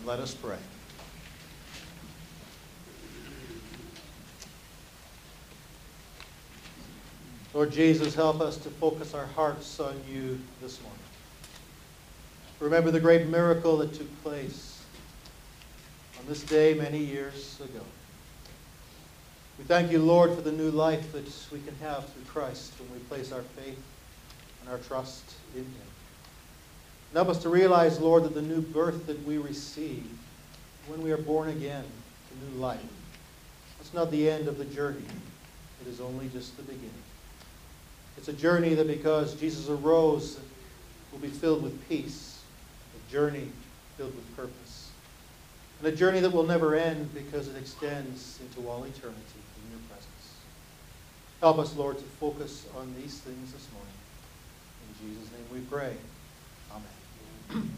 Let us pray. Lord Jesus, help us to focus our hearts on you this morning. Remember the great miracle that took place on this day many years ago. We thank you, Lord, for the new life that we can have through Christ when we place our faith and our trust in him. Help us to realize, Lord, that the new birth that we receive when we are born again to new life, that's not the end of the journey. It is only just the beginning. It's a journey that because Jesus arose will be filled with peace, a journey filled with purpose, and a journey that will never end because it extends into all eternity in your presence. Help us, Lord, to focus on these things this morning. In Jesus' name we pray. Amen.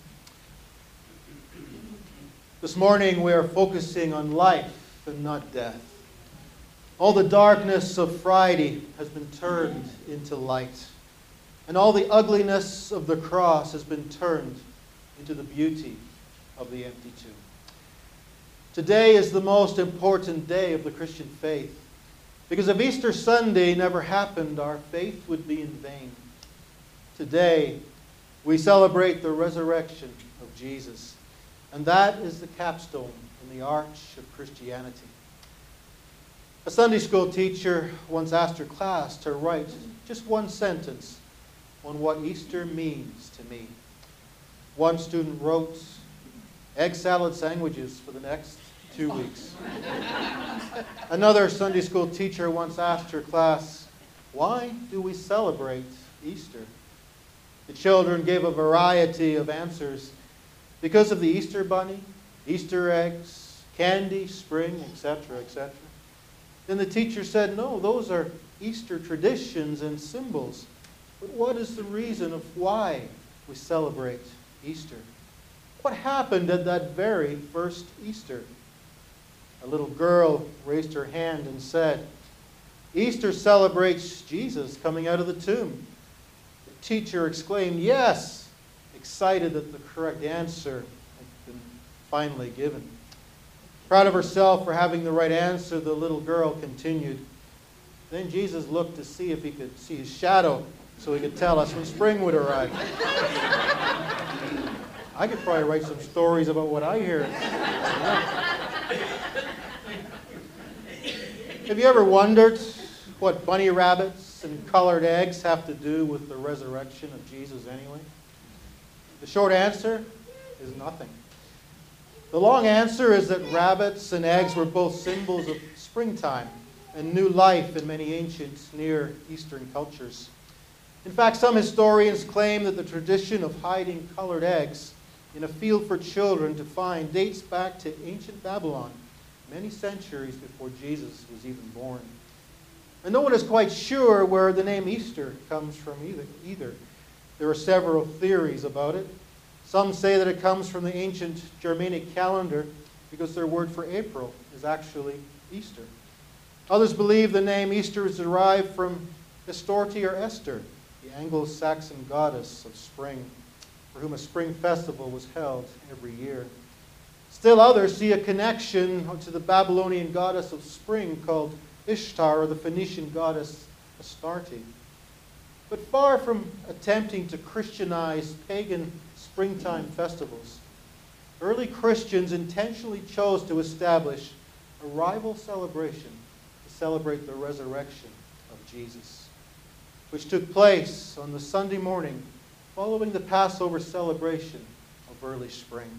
This morning we are focusing on life and not death. All the darkness of Friday has been turned into light. And all the ugliness of the cross has been turned into the beauty of the empty tomb. Today is the most important day of the Christian faith. Because if Easter Sunday never happened, our faith would be in vain. Today, we celebrate the resurrection of Jesus. And that is the capstone in the arch of Christianity. A Sunday school teacher once asked her class to write just one sentence on what Easter means to me. One student wrote, "Egg salad sandwiches for the next 2 weeks." Another Sunday school teacher once asked her class, "Why do we celebrate Easter?" The children gave a variety of answers. Because of the Easter bunny, Easter eggs, candy, spring, etc., etc. Then the teacher said, "No, those are Easter traditions and symbols. But what is the reason of why we celebrate Easter? What happened at that very first Easter?" A little girl raised her hand and said, "Easter celebrates Jesus coming out of the tomb." The teacher exclaimed, "Yes," excited that the correct answer had been finally given. Proud of herself for having the right answer, the little girl continued, "Then Jesus looked to see if he could see his shadow so he could tell us when spring would arrive." I could probably write some stories about what I hear. Have you ever wondered what bunny rabbits and colored eggs have to do with the resurrection of Jesus anyway? The short answer is nothing. The long answer is that rabbits and eggs were both symbols of springtime and new life in many ancient Near Eastern cultures. In fact, some historians claim that the tradition of hiding colored eggs in a field for children to find dates back to ancient Babylon, many centuries before Jesus was even born. And no one is quite sure where the name Easter comes from either. There are several theories about it. Some say that it comes from the ancient Germanic calendar because their word for April is actually Easter. Others believe the name Easter is derived from Astorti or Esther, the Anglo-Saxon goddess of spring, for whom a spring festival was held every year. Still others see a connection to the Babylonian goddess of spring called Ishtar, or the Phoenician goddess Astarte. But far from attempting to Christianize pagan springtime festivals, early Christians intentionally chose to establish a rival celebration to celebrate the resurrection of Jesus, which took place on the Sunday morning following the Passover celebration of early spring.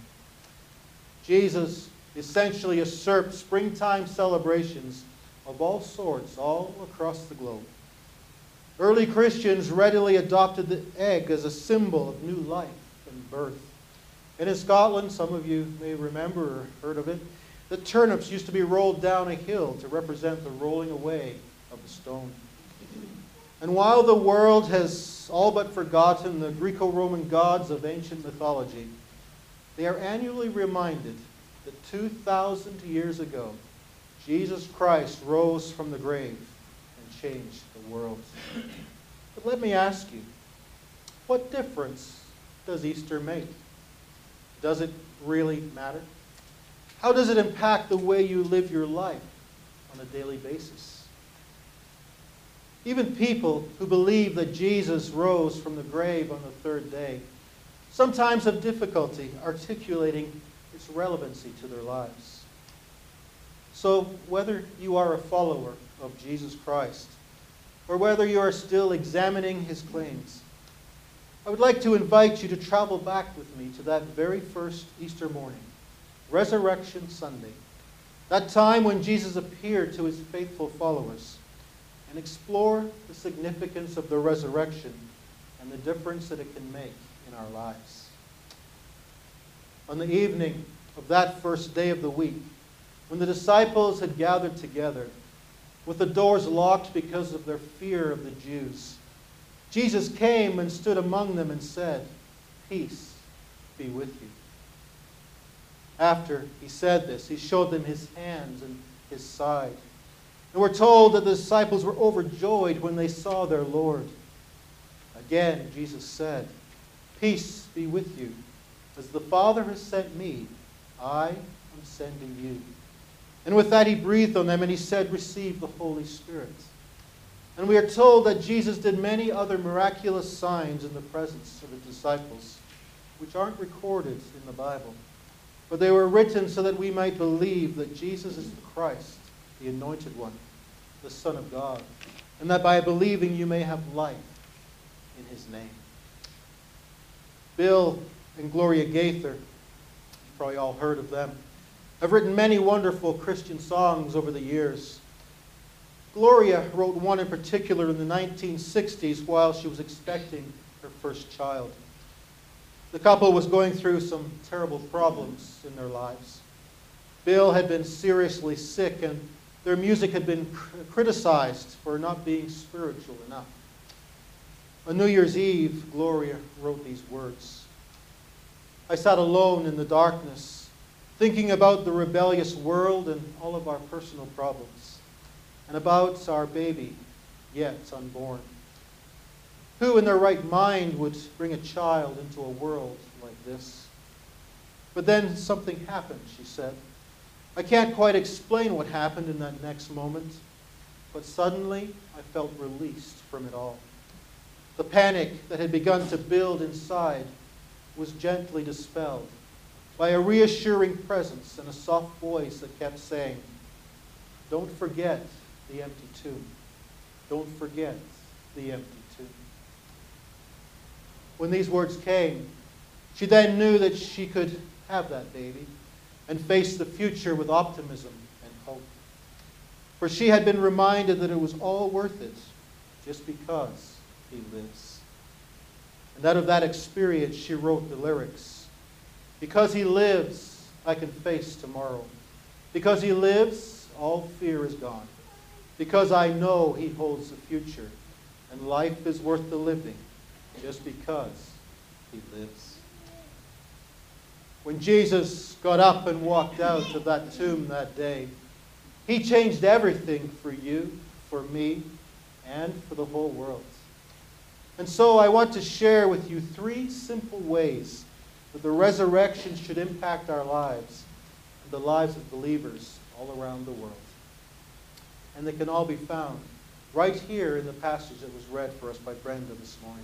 Jesus essentially usurped springtime celebrations of all sorts all across the globe. Early Christians readily adopted the egg as a symbol of new life and birth. And in Scotland, some of you may remember or heard of it, the turnips used to be rolled down a hill to represent the rolling away of the stone. And while the world has all but forgotten the Greco-Roman gods of ancient mythology, they are annually reminded that 2,000 years ago, Jesus Christ rose from the grave and changed the world. But let me ask you, what difference does Easter make? Does it really matter? How does it impact the way you live your life on a daily basis? Even people who believe that Jesus rose from the grave on the third day sometimes have difficulty articulating its relevancy to their lives. So whether you are a follower of Jesus Christ or whether you are still examining his claims, I would like to invite you to travel back with me to that very first Easter morning, Resurrection Sunday, that time when Jesus appeared to his faithful followers, and explore the significance of the resurrection and the difference that it can make in our lives. On the evening of that first day of the week, when the disciples had gathered together, with the doors locked because of their fear of the Jews, Jesus came and stood among them and said, "Peace be with you." After he said this, he showed them his hands and his side. And we're told that the disciples were overjoyed when they saw their Lord. Again, Jesus said, "Peace be with you. As the Father has sent me, I am sending you." And with that he breathed on them and he said, "Receive the Holy Spirit." And we are told that Jesus did many other miraculous signs in the presence of his disciples, which aren't recorded in the Bible. But they were written so that we might believe that Jesus is the Christ, the Anointed One, the Son of God, and that by believing you may have life in his name. Bill and Gloria Gaither, you've probably all heard of them, have written many wonderful Christian songs over the years. Gloria wrote one in particular in the 1960s while she was expecting her first child. The couple was going through some terrible problems in their lives. Bill had been seriously sick, and their music had been criticized for not being spiritual enough. On New Year's Eve, Gloria wrote these words: "I sat alone in the darkness, thinking about the rebellious world and all of our personal problems, and about our baby, yet unborn. Who in their right mind would bring a child into a world like this? But then something happened," she said. "I can't quite explain what happened in that next moment, but suddenly I felt released from it all. The panic that had begun to build inside was gently dispelled by a reassuring presence and a soft voice that kept saying, 'Don't forget the empty tomb. Don't forget the empty tomb.'" When these words came, she then knew that she could have that baby and face the future with optimism and hope. For she had been reminded that it was all worth it just because he lives. And out of that experience, she wrote the lyrics: "Because he lives, I can face tomorrow. Because he lives, all fear is gone. Because I know he holds the future, and life is worth the living just because he lives." When Jesus got up and walked out of that tomb that day, he changed everything for you, for me, and for the whole world. And so I want to share with you 3 simple ways that the resurrection should impact our lives and the lives of believers all around the world. And they can all be found right here in the passage that was read for us by Brenda this morning.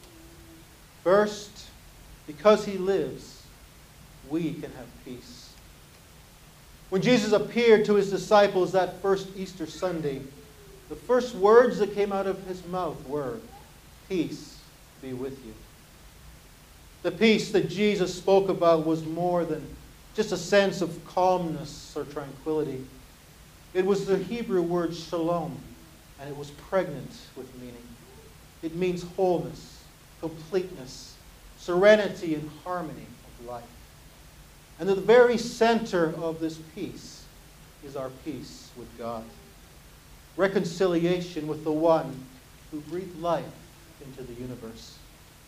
First, because he lives, we can have peace. When Jesus appeared to his disciples that first Easter Sunday, the first words that came out of his mouth were, "Peace be with you." The peace that Jesus spoke about was more than just a sense of calmness or tranquility. It was the Hebrew word shalom, and it was pregnant with meaning. It means wholeness, completeness, serenity, and harmony of life. And at the very center of this peace is our peace with God. Reconciliation with the one who breathed life into the universe.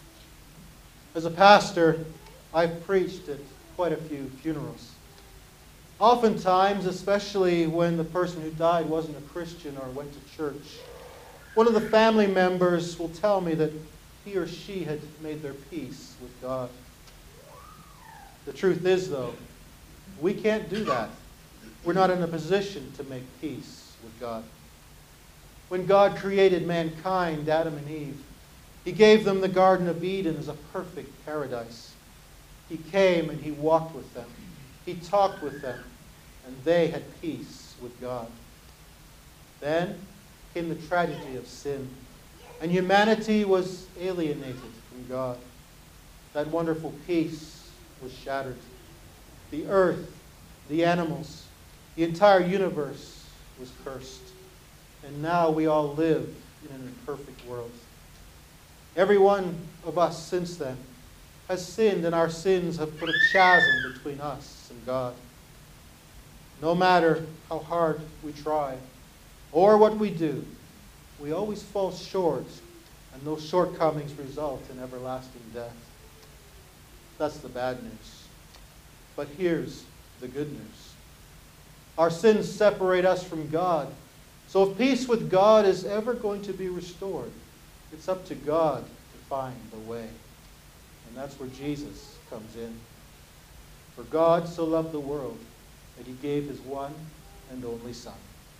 As a pastor, I've preached at quite a few funerals. Oftentimes, especially when the person who died wasn't a Christian or went to church, one of the family members will tell me that he or she had made their peace with God. The truth is, though, we can't do that. We're not in a position to make peace with God. When God created mankind, Adam and Eve, He gave them the Garden of Eden as a perfect paradise. He came and He walked with them. He talked with them, and they had peace with God. Then came the tragedy of sin, and humanity was alienated from God. That wonderful peace was shattered. The earth, the animals, the entire universe was cursed. And now we all live in an imperfect world. Every one of us since then has sinned, and our sins have put a chasm between us and God. No matter how hard we try or what we do, we always fall short, and those shortcomings result in everlasting death. That's the bad news. But here's the good news. Our sins separate us from God. So if peace with God is ever going to be restored, it's up to God to find the way. And that's where Jesus comes in. For God so loved the world that He gave His one and only Son.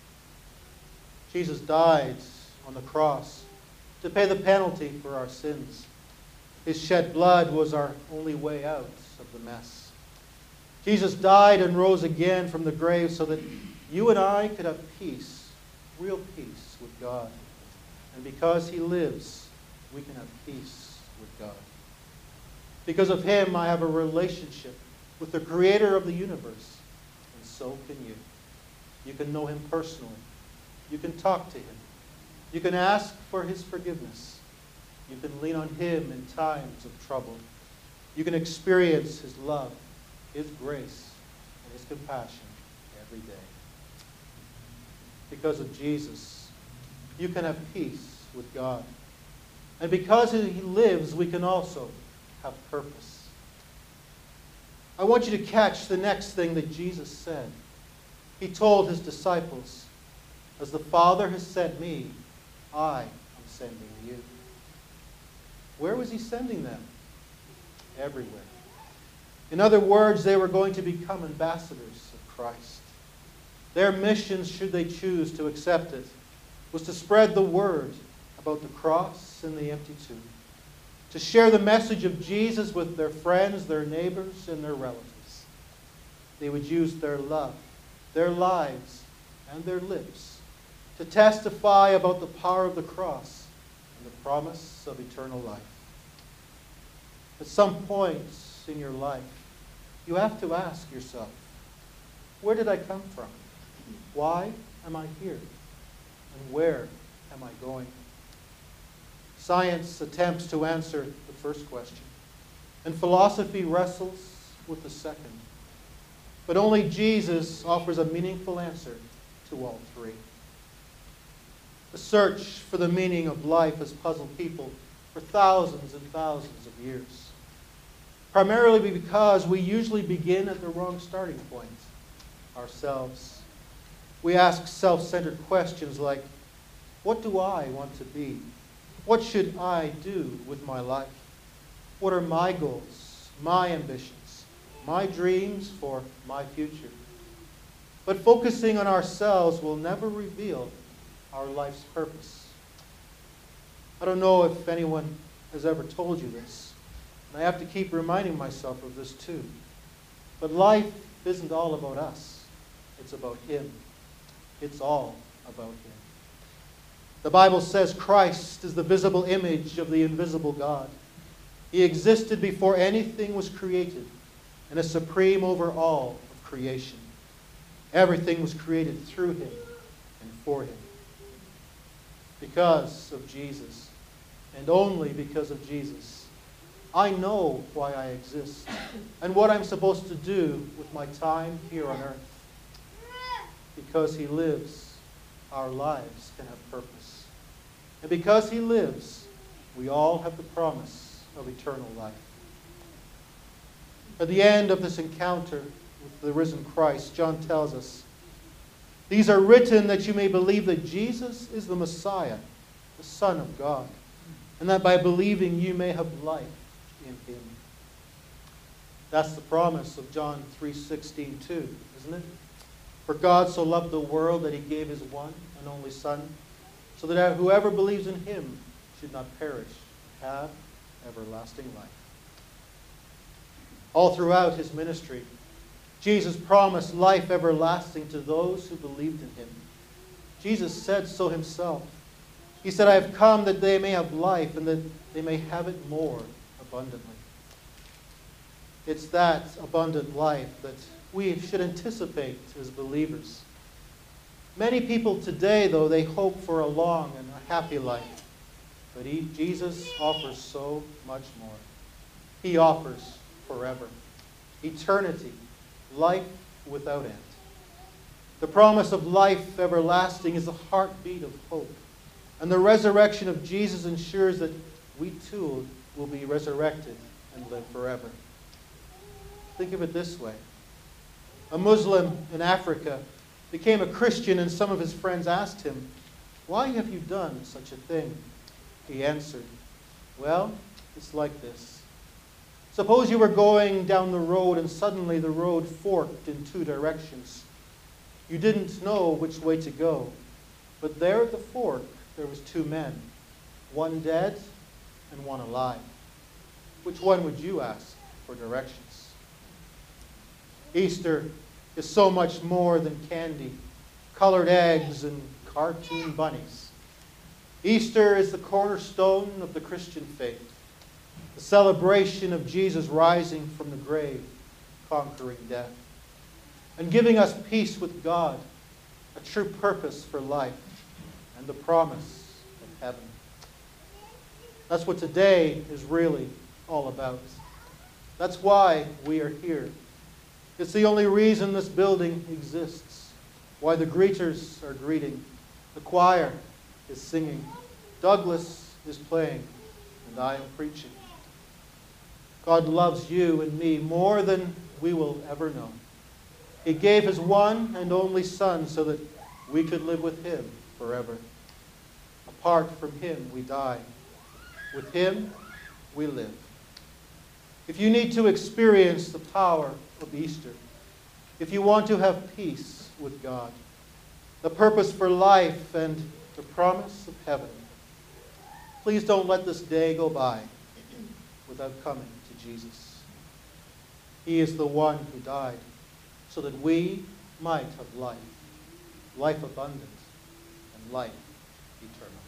Jesus died on the cross to pay the penalty for our sins. His shed blood was our only way out of the mess. Jesus died and rose again from the grave so that you and I could have peace, real peace with God. And because He lives, we can have peace with God. Because of Him, I have a relationship with the Creator of the universe. And so can you. You can know Him personally. You can talk to Him. You can ask for His forgiveness. You can lean on Him in times of trouble. You can experience His love, His grace, and His compassion every day. Because of Jesus, you can have peace with God. And because He lives, we can also have purpose. I want you to catch the next thing that Jesus said. He told His disciples, "As the Father has sent me, I am sending you." Where was He sending them? Everywhere. In other words, they were going to become ambassadors of Christ. Their mission, should they choose to accept it, was to spread the word about the cross and the empty tomb, to share the message of Jesus with their friends, their neighbors, and their relatives. They would use their love, their lives, and their lips to testify about the power of the cross and the promise of eternal life. At some points in your life, you have to ask yourself, where did I come from? Why am I here? And where am I going? Science attempts to answer the first question, and philosophy wrestles with the second. But only Jesus offers a meaningful answer to all three. The search for the meaning of life has puzzled people for thousands and thousands of years. Primarily because we usually begin at the wrong starting point, ourselves. We ask self-centered questions like, what do I want to be? What should I do with my life? What are my goals, my ambitions, my dreams for my future? But focusing on ourselves will never reveal our life's purpose. I don't know if anyone has ever told you this, and I have to keep reminding myself of this too. But life isn't all about us. It's about Him. It's all about Him. The Bible says Christ is the visible image of the invisible God. He existed before anything was created and is supreme over all of creation. Everything was created through Him and for Him. Because of Jesus, and only because of Jesus, I know why I exist and what I'm supposed to do with my time here on earth. Because He lives, our lives can have purpose. And because He lives, we all have the promise of eternal life. At the end of this encounter with the risen Christ, John tells us, "These are written that you may believe that Jesus is the Messiah, the Son of God, and that by believing you may have life in Him." That's the promise of John 3:16 too, isn't it? For God so loved the world that he gave his one and only Son, so that whoever believes in him should not perish, but have everlasting life. All throughout his ministry, Jesus promised life everlasting to those who believed in him. Jesus said so himself. He said, I have come that they may have life and that they may have it more abundantly. It's that abundant life that we should anticipate as believers. Many people today, though, they hope for a long and a happy life. But Jesus offers so much more. He offers forever, eternity, life without end. The promise of life everlasting is the heartbeat of hope. And the resurrection of Jesus ensures that we too will be resurrected and live forever. Think of it this way. A Muslim in Africa became a Christian, and some of his friends asked him, why have you done such a thing? He answered, well, it's like this. Suppose you were going down the road and suddenly the road forked in two directions. You didn't know which way to go, but there at the fork there was two men, one dead and one alive. Which one would you ask for directions? Easter is so much more than candy, colored eggs, and cartoon bunnies. Easter is the cornerstone of the Christian faith, the celebration of Jesus rising from the grave, conquering death, and giving us peace with God, a true purpose for life, and the promise of heaven. That's what today is really all about. That's why we are here. It's the only reason this building exists, why the greeters are greeting, the choir is singing, Douglas is playing, and I am preaching. God loves you and me more than we will ever know. He gave his one and only Son so that we could live with him forever. Apart from him, we die. With him, we live. If you need to experience the power of Easter, if you want to have peace with God, the purpose for life and the promise of heaven, please don't let this day go by without coming to Jesus. He is the one who died so that we might have life, life abundant, and life eternal.